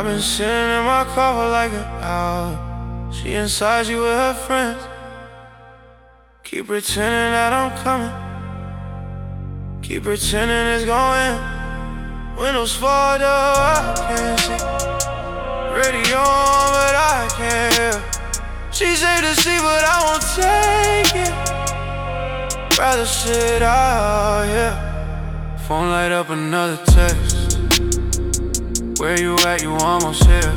been sitting in my car for like an hour. She inside, she with her friends. Keep pretending that I'm coming. Keep pretending it's going. Windows fogged up, I can't see. Radio on, but I can't hear. She say to see, but I won't take it. Rather sit out here. Phone light up, another text. Where you at? You almost here.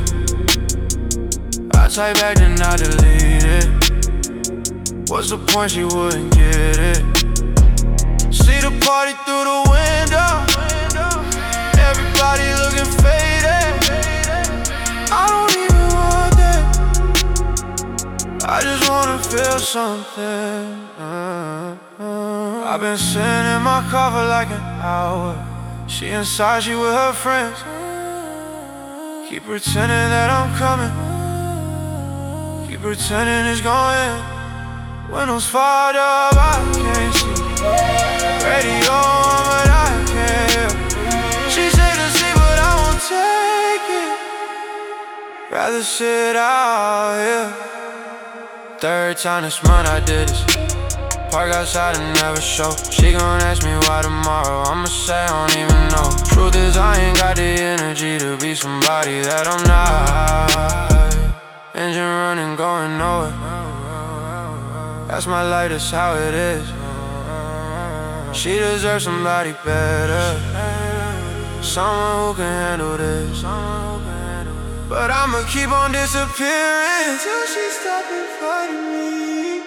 I type back, then I delete it. What's the point? She wouldn't get it. See the party through the window. Everybody looking faded. I don't even want that. I just wanna feel something. I've been sitting in my car for like an hour. She inside, she with her friends. Keep pretending that I'm coming. Keep pretending it's going. Windows fogged up, I can't see. Radio on, but I can't hear. She said to see, but I won't take it. Rather sit out here. Third time this month I did this. Park outside and never show. She gon' ask me why tomorrow. I'ma say I don't even know. Truth is I ain't got the energy to be somebody that I'm not. Engine running, going nowhere. That's my life, that's how it is. She deserves somebody better. Someone who can handle this. But I'ma keep on disappearing till she stop inviting me.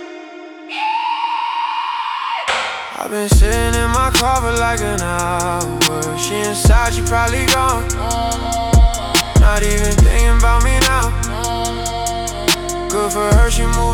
I've been sitting in my car for like an hour. She inside, she probably gone. Not even thinking about me now. Good for her, she moved